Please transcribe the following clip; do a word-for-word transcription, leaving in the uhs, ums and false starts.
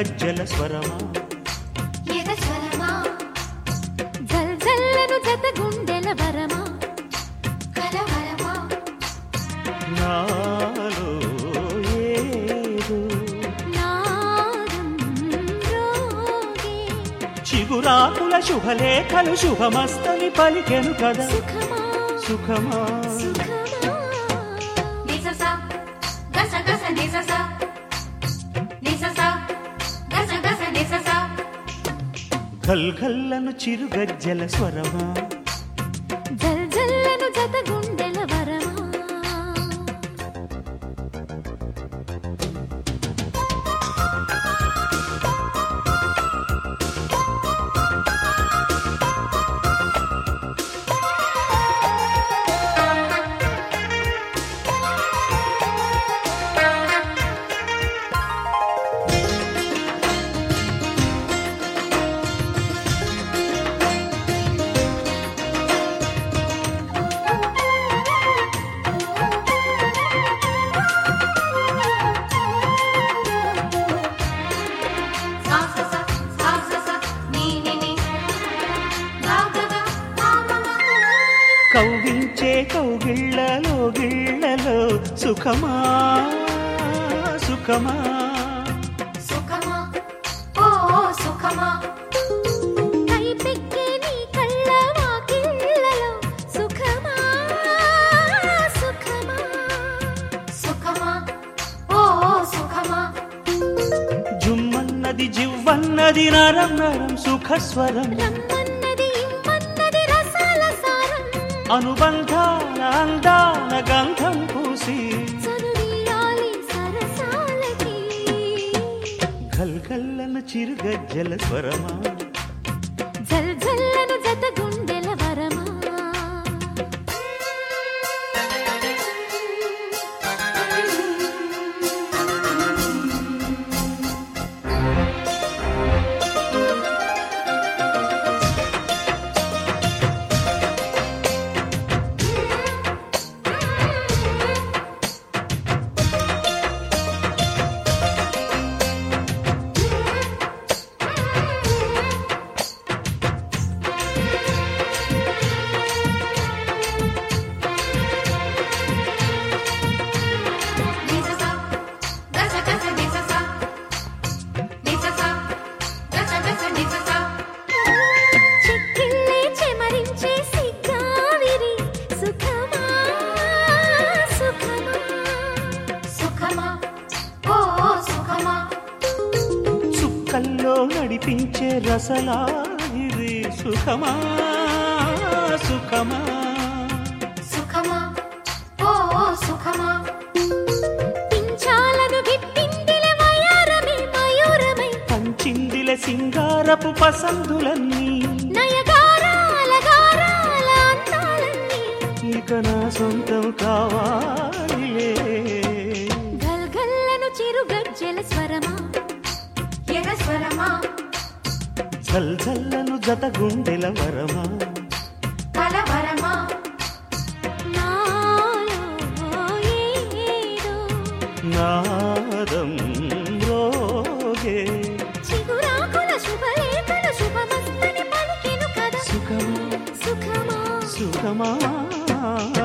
చిరుగజ్జల స్వరమా ఎద స్వరమా జల్ జల్లను జత గుండెల వరమా కలవరమా నాలో ఏదో నాదం రోగే చిగురాకుల శుభలేఖలు శుభమస్తని పలికెను కదా సుఖమా సుఖమా సుఖమా నిససా గస గస నిససా నిససా గస గస నిససా ఘల్ ఘల్లను చిరుగజ్జల స్వరమా జల్ జల్లను జత గుండెల వరమా సాసస సాసస నీ నీ నీ గాగగ మామమ కౌగిల్చే కౌగిళ్ళలో గిళ్ళలో సుఖమా సుఖమా సుఖమా ఓ సుఖమా కై పెక్కే నీ కళ్ళ వాకిళ్ళలో సుఖమా సుఖమా సుఖమా ఓ సుఖమా జుమ్మన్నది జివ్వన్నది నరం నరం సుఖస్వరం రమ్మన్నది ఇమ్మన్నది రసాల సారం అనుబంధాల అందాల గంధం పూసి చదువియాలి సరసాలకి ఘల్ ఘల్లను చిరుగజ్జల స్వరమా జల్ జల్లను జత గుండెల వరమా నిససా గస గస నిససా నిససా గస గస నిససా చెక్కిళ్ళే చెమరించే సిగ్గావిరి సుఖమా సుఖమా సుఖమా ఓ సుఖమా చుక్కల్లో నడిపించే రసలాగిరి సుఖమా సుఖమా సుఖమా ఓ సుఖమా పింఛాలను గిప్పిందిల వయారమే మయూరమై పంచిందిల సింగారపు పసందులన్నీ నయగారాల గారాల అందాలన్నీ ఇక నా సొంతం కావాలిలే గల్ గల్లను చిరుగజ్జల స్వరమా ఎద స్వరమా జల్ జల్లను జత గుండెల వరమా కలవరమా నాలో ఏదో నాదం రోగే చిగురాకుల శుభలేఖలు శుభమస్తని పలికెను కదా సుఖమా సుఖమా సుఖమా